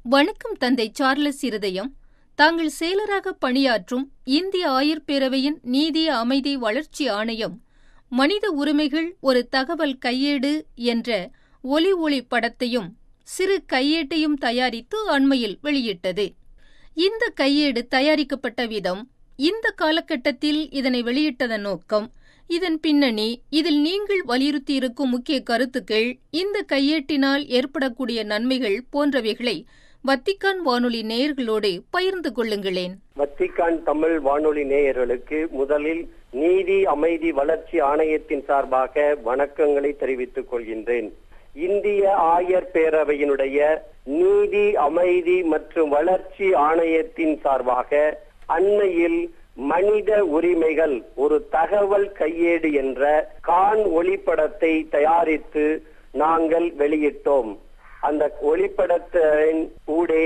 வணக்கம் தந்தை சார்லஸ் இருதயம். தாங்கள் செயலராக பணியாற்றும் இந்திய ஆயர் பேரவையின் நீதி, அமைதி, வளர்ச்சி ஆணையம் மனித உரிமைகள் ஒரு தகவல் கையேடு என்ற ஒலி படத்தையும் சிறு கையேட்டையும் தயாரித்து அண்மையில் வெளியிட்டது. இந்த கையேடு தயாரிக்கப்பட்ட விதம், இந்த காலகட்டத்தில் இதனை வெளியிட்டதன் நோக்கம், இதன் பின்னணி, இதில் நீங்கள் வலியுறுத்தியிருக்கும் முக்கிய கருத்துக்கள், இந்த கையேட்டினால் ஏற்படக்கூடிய நன்மைகள் போன்றவைகளை வத்திக்கான் வானொலி நேயர்களோடு பகிர்ந்து கொள்ளுங்களேன். வத்திக்கான் தமிழ் வானொலி நேயர்களுக்கு முதலில் நீதி, அமைதி, வளர்ச்சி ஆணையத்தின் சார்பாக வணக்கங்களை தெரிவித்துக் கொள்கின்றேன். இந்திய ஆயர் பேரவையினுடைய நீதி, அமைதி மற்றும் வளர்ச்சி ஆணையத்தின் சார்பாக அண்மையில் மனித உரிமைகள் ஒரு தகவல் கையேடு என்ற காண் ஒளிப்படத்தை தயாரித்து நாங்கள் வெளியிட்டோம். அந்த ஒளிப்படத்தின் ஊடே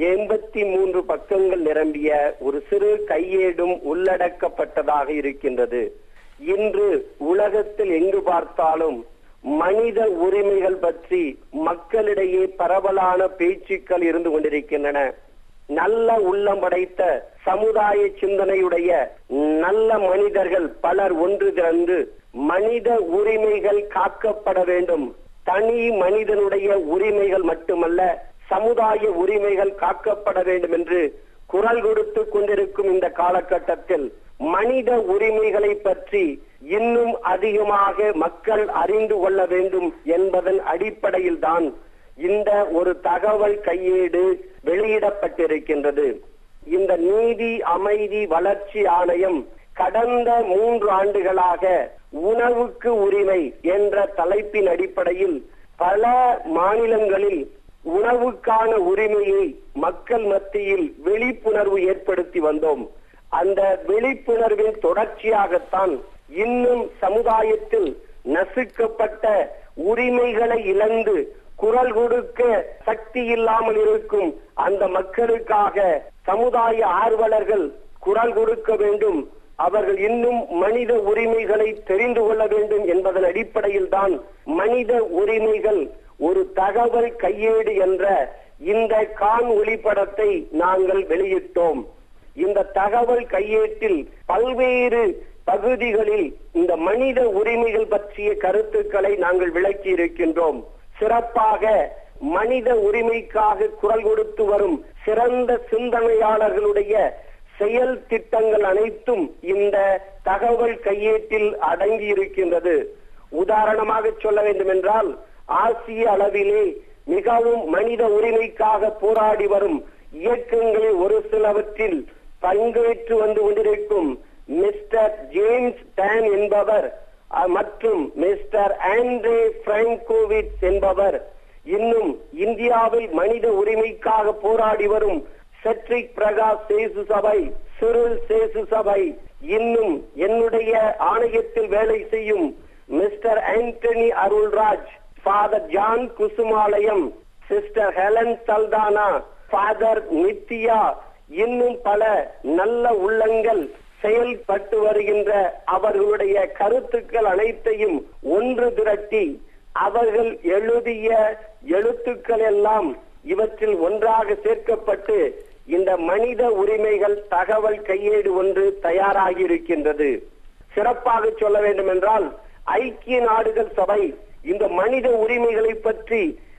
83 பக்கங்கள் நிரம்பிய ஒரு சிறு கையேடும் உள்ளடக்கப்பட்டதாக இருக்கின்றது. இன்று உலகத்தில் எங்கு பார்த்தாலும் மனித உரிமைகள் பற்றி மக்களிடையே பரவலான பேச்சுக்கள் இருந்து கொண்டிருக்கின்றன. நல்ல உள்ளம் படைத்த சமுதாய சிந்தனையுடைய நல்ல மனிதர்கள் பலர் ஒன்று திரண்டு மனித உரிமைகள் காக்கப்பட வேண்டும், தனி மனிதனுடைய உரிமைகள் மட்டுமல்ல சமுதாய உரிமைகள் காக்கப்பட வேண்டும் என்று குரல் கொடுத்து கொண்டிருக்கும் இந்த காலகட்டத்தில் மனித உரிமைகளை பற்றி இன்னும் அதிகமாக மக்கள் அறிந்து கொள்ள வேண்டும் என்பதன் அடிப்படையில் தான் இந்த ஒரு தகவல் கையேடு வெளியிடப்பட்டிருக்கின்றது. இந்த நீதி, அமைதி, வளர்ச்சி ஆணையம் கடந்த 3 ஆண்டுகளாக உணவுக்கு உரிமை என்ற தலைப்பின் அடிப்படையில் பல மாநிலங்களில் உணவுக்கான உரிமையை மக்கள் மத்தியில் விழிப்புணர்வு ஏற்படுத்தி வந்தோம். அந்த விழிப்புணர்வின் தொடர்ச்சியாகத்தான் இன்னும் சமுதாயத்தில் நசுக்கப்பட்ட உரிமைகளை இழந்து குரல் கொடுக்க சக்தி இல்லாமல் இருக்கும் அந்த மக்களுக்காக சமுதாய ஆர்வலர்கள் குரல் கொடுக்க வேண்டும், அவர்கள் இன்னும் மனித உரிமைகளை தெரிந்து கொள்ள வேண்டும் என்பதன் அடிப்படையில் தான் மனித உரிமைகள் ஒரு தகவல் கையேடு என்ற இந்த காண் ஒளிப்படத்தை நாங்கள் வெளியிட்டோம். இந்த தகவல் கையேட்டில் பல்வேறு பகுதிகளில் இந்த மனித உரிமைகள் பற்றிய கருத்துக்களை நாங்கள் விளக்கி இருக்கின்றோம். சிறப்பாக மனித உரிமைக்காக குரல் கொடுத்து வரும் சிறந்த சிந்தனையாளர்களுடைய செயல் திட்டங்கள் அனைத்தும் இந்த தகவல் கையேட்டில் அடங்கி இருக்கின்றது. உதாரணமாக சொல்ல வேண்டும் என்றால், ஆசிய அளவிலே மிகவும் மனித உரிமைக்காக போராடி வரும் இயக்கங்களில் ஒரு சிலவற்றில் பங்கேற்று வந்து கொண்டிருக்கும் மிஸ்டர் ஜேம்ஸ் டான் என்பவர் மற்றும் மிஸ்டர் ஆண்ட்ரே பிராங்கோவிச் என்பவர், இன்னும் இந்தியாவில் மனித உரிமைக்காக போராடி வரும் செட்ரிக் பிரகாஷ் சேசு சபை, சிறில் சேசு சபை, இன்னும் என்னுடைய ஆணையத்தில் வேலை செய்யும் mister Antony Arulraj, father John Kusumalayam, sister Helen Saldanha, father Nithya, இன்னும் பல நல்ல உள்ளங்கள் செயல்பட்டு வருகின்ற அவர்களுடைய கருத்துக்கள் அனைத்தையும் ஒன்று திரட்டி அவர்கள் எழுதிய எழுத்துக்கள் எல்லாம் இவற்றில் ஒன்றாக சேர்க்கப்பட்டு இந்த மனித உரிமைகள் தகவல் கையேடு ஒன்று தயாராகி இருக்கின்றது. சிறப்பாக சொல்ல வேண்டும் என்றால், ஐக்கிய நாடுகள் சபை இந்த மனித உரிமைகளை பற்றி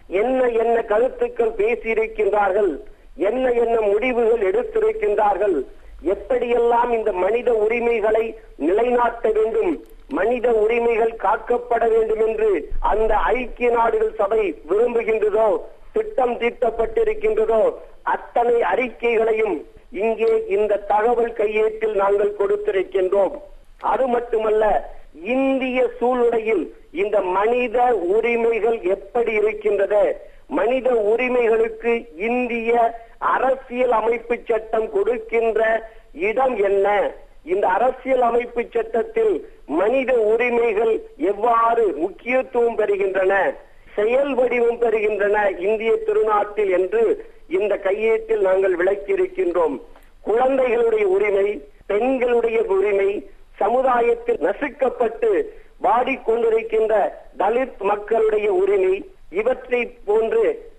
என்ன கருத்துக்கள் பேசியிருக்கின்றார்கள், என்ன முடிவுகள் எடுத்திருக்கின்றார்கள், எப்படியெல்லாம் இந்த மனித உரிமைகளை நிலைநாட்ட வேண்டும், மனித உரிமைகள் காக்கப்பட வேண்டும் என்று அந்த ஐக்கிய நாடுகள் சபை விரும்புகின்றதோ, திட்டம் தீட்டப்பட்டிருக்கின்றதோ, அத்தனை அறிக்கைகளையும் இங்கே இந்த தகவல் கையேட்டில் நாங்கள் கொடுத்திருக்கின்றோம். அது மட்டுமல்ல, இந்திய சூழ்நிலையில் இந்த மனித உரிமைகள் எப்படி இருக்கின்றது, மனித உரிமைகளுக்கு இந்திய அரசியல் அமைப்பு சட்டம் கொடுக்கின்ற இடம் என்ன, இந்த அரசியல் அமைப்பு சட்டத்தில் மனித உரிமைகள் எவ்வாறு முக்கியத்துவம் பெறுகின்றன, செயல் வடிவம் பெறுகின்றன இந்திய திருநாட்டில் என்று இந்த கையேட்டில் நாங்கள் விளக்கி இருக்கின்றோம். குழந்தைகளுடைய உரிமை, பெண்களுடைய உரிமை, சமுதாயத்தில் நசுக்கப்பட்டு வாடிக்கொண்டிருக்கின்ற தலித் மக்களுடைய உரிமை, இவற்றை போன்று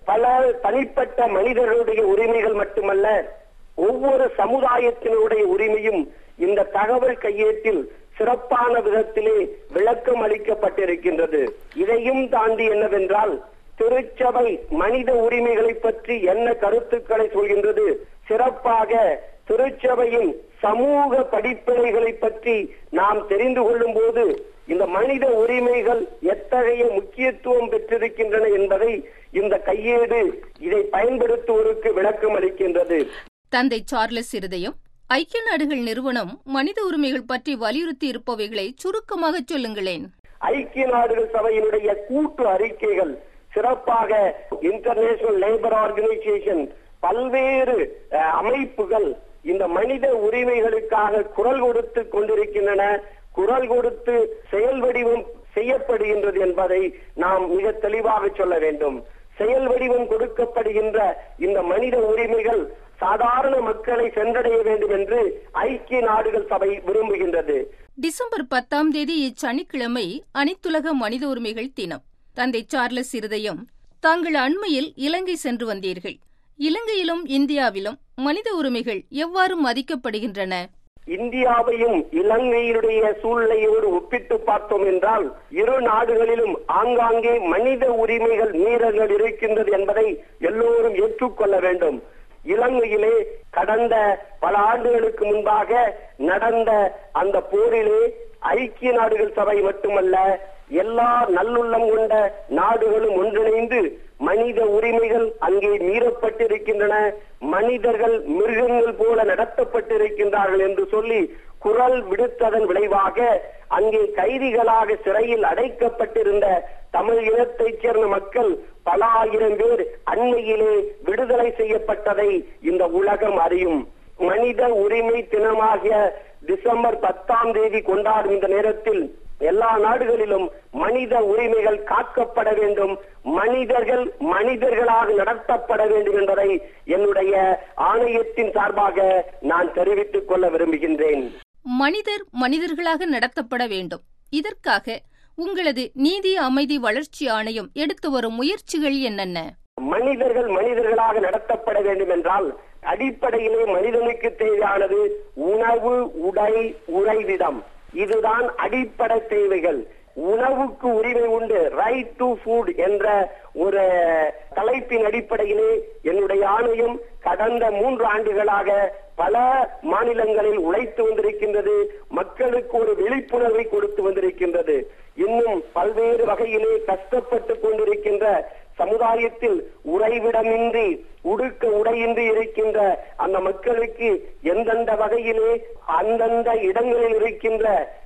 பல தனிப்பட்ட மனிதர்களுடைய உரிமைகள் மட்டுமல்ல, ஒவ்வொரு சமுதாயத்தினுடைய உரிமையும் இந்த தகவல் கையேட்டில் சிறப்பான விதத்திலே விளக்கம் அளிக்கப்பட்டிருக்கின்றது. இதையும் தாண்டி என்னவென்றால், திருச்சபை மனித உரிமைகளை பற்றி என்ன கருத்துக்களை சொல்கின்றது, சிறப்பாக திருச்சபையின் சமூக படிப்பினைகளை பற்றி நாம் தெரிந்து கொள்ளும் போது இந்த மனித உரிமைகள் எத்தகைய முக்கியத்துவம் பெற்றிருக்கின்றன என்பதை இந்த கையேடு இதை பயன்படுத்துவோருக்கு விளக்கம் அளிக்கின்றது. தந்தை சார்லஸ் இருதயம், ஐக்கிய நாடுகள் நிறுவனம் மனித உரிமைகள் பற்றி வலியுறுத்தி இருப்பவைகளை சுருக்கமாக சொல்லுங்களேன். ஐக்கிய நாடுகள் சபையினுடைய கூட்டு அறிக்கைகள் சிறப்பாக இன்டர்நேஷனல் லேபர் ஆர்கனைசேஷன், பல்வேறு அமைப்புகள் இந்த மனித உரிமைகளுக்காக குரல் கொடுத்து கொண்டிருக்கின்றன, குரல் கொடுத்து செயல் வடிவம் செய்யப்படுகின்றது என்பதை நாம் மிக தெளிவாக சொல்ல வேண்டும். செயல் வடிவம் கொடுக்கப்படுகின்ற இந்த மனித உரிமைகள் சாதாரண மக்களை சென்றடைய வேண்டும் என்று ஐக்கிய நாடுகள் சபை விரும்புகின்றது. டிசம்பர் 10 இச்சனிக்கிழமை அனைத்துலக மனித உரிமைகள் தினம். தந்தை சார்லஸ் இருதயம், தாங்கள் அண்மையில் இலங்கை சென்று வந்தீர்கள். இலங்கையிலும் இந்தியாவிலும் மனித உரிமைகள் எவ்வாறு மதிக்கப்படுகின்றன? இந்தியாவையும் இலங்கையினுடைய சூழ்நிலையோடு ஒப்பிட்டு பார்த்தோம் என்றால், இரு நாடுகளிலும் ஆங்காங்கே மனித உரிமைகள் மீறல்கள் இருக்கின்றது என்பதை எல்லோரும் ஏற்றுக்கொள்ள வேண்டும். இலங்கையிலே கடந்த பல ஆண்டுகளுக்கு முன்பாக நடந்த அந்த போரிலே ஐக்கிய நாடுகள் சபை மட்டுமல்ல, எல்லா நல்லுள்ளம் கொண்ட நாடுகளும் ஒன்றிணைந்து மனித உரிமைகள் அங்கே மீறப்பட்டிருக்கின்றன, மனிதர்கள் மிருகங்கள் போல நடத்தப்பட்டிருக்கின்றார்கள் என்று சொல்லி குரல் விடுத்ததன் விளைவாக அங்கே கைதிகளாக சிறையில் அடைக்கப்பட்டிருந்த தமிழ் இனத்தைச் சேர்ந்த மக்கள் பல ஆயிரம் பேர் அண்மையிலே விடுதலை செய்யப்பட்டதை இந்த உலகம் அறியும். மனித உரிமை தினமாகிய டிசம்பர் 10 கொண்டாடும் இந்த நேரத்தில் எல்லா நாடுகளிலும் மனித உரிமைகள் காக்கப்பட வேண்டும், மனிதர்கள் மனிதர்களாக நடத்தப்பட வேண்டும் என்பதை என்னுடைய ஆணையத்தின் சார்பாக நான் தெரிவித்துக் கொள்ள விரும்புகின்றேன். மனிதர் மனிதர்களாக நடத்தப்பட வேண்டும். இதற்காக உங்களது நீதி அமைதி வளர்ச்சி ஆணையம் எடுத்து வரும் முயற்சிகள் என்னென்ன? மனிதர்கள் மனிதர்களாக நடத்தப்பட வேண்டும் என்றால் அடிப்படையிலே மனிதனுக்கு தேவையானது உணவு, உடை, உறைவிடம். இதுதான் அடிப்படை தேவைகள். உணவுக்கு உரிமை உண்டு, ரைட் டு ஃபுட் என்ற ஒரு தலைப்பின் அடிப்படையிலே என்னுடைய ஆணையம் கடந்த 3 ஆண்டுகளாக பல மாநிலங்களில் உழைத்து வந்திருக்கின்றது, மக்களுக்கு ஒரு விழிப்புணர்வை கொடுத்து வந்திருக்கின்றது. இன்னும் பல்வேறு வகையிலே கஷ்டப்பட்டு கொண்டிருக்கின்ற சமுதாயத்தில் உறைவிடமின்றி, உடுக்க உடையின்றி இருக்கின்ற அந்த மக்களுக்கு எந்தெந்த வகையிலே அந்தந்த இடங்களில் இருக்கின்ற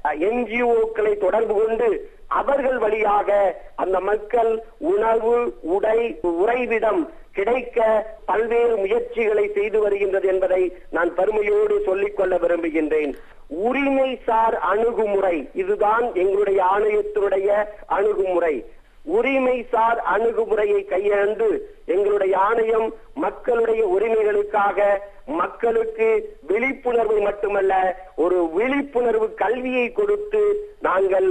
NGO-க்களை தொடர்பு கொண்டு அவர்கள் வழியாக அந்த மக்கள் உணவு, உடை, உறைவிடம் கிடைக்க பல்வேறு முயற்சிகளை செய்து வருகின்றது என்பதை நான் பெருமையோடு சொல்லிக் கொள்ள விரும்புகின்றேன். உரிமை சார் அணுகுமுறை, இதுதான் எங்களுடைய ஆணையத்தினுடைய அணுகுமுறை. உரிமை சார் அணுகுமுறையை கையாண்டு எங்களுடைய ஆணையம் மக்களுடைய உரிமைகளுக்காக மக்களுக்கு விழிப்புணர்வை மட்டுமல்ல, ஒரு விழிப்புணர்வு கல்வியை கொடுத்து நாங்கள்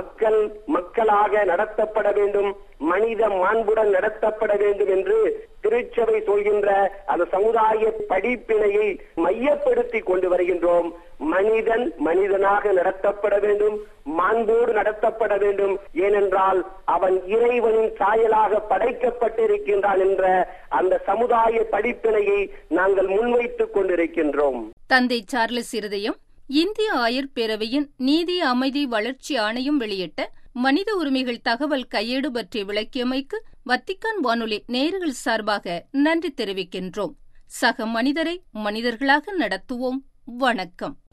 மக்களாக நடத்தப்பட வேண்டும், மனித மாண்புடன் நடத்தப்பட வேண்டும் என்று திருச்சபை சொல்கின்ற அந்த சமுதாய படிப்பினையை மையப்படுத்தி கொண்டு வருகின்றோம். மனிதன் மனிதனாக நடத்தப்பட வேண்டும், மாண்போடு நடத்தப்பட வேண்டும். ஏனென்றால் அவன் இறைவனின் சாயலாக படைக்கப்பட்டிருக்கின்றான் என்ற அந்த சமுதாய படிப்பினையை நாங்கள் முன்வைத்துக் கொண்டிருக்கின்றோம். தந்தை சார்லஸ் இருதயம், இந்திய ஆயர் பேரவையின் நீதி அமைதி வளர்ச்சி ஆணையம் வெளியிட்ட மனித உரிமைகள் தகவல் கையேடு பற்றி விளக்கியமைக்கு வத்திக்கான் வானொலி நேயர்கள் சார்பாக நன்றி தெரிவிக்கின்றோம். சக மனிதரை மனிதர்களாக நடத்துவோம். வணக்கம்.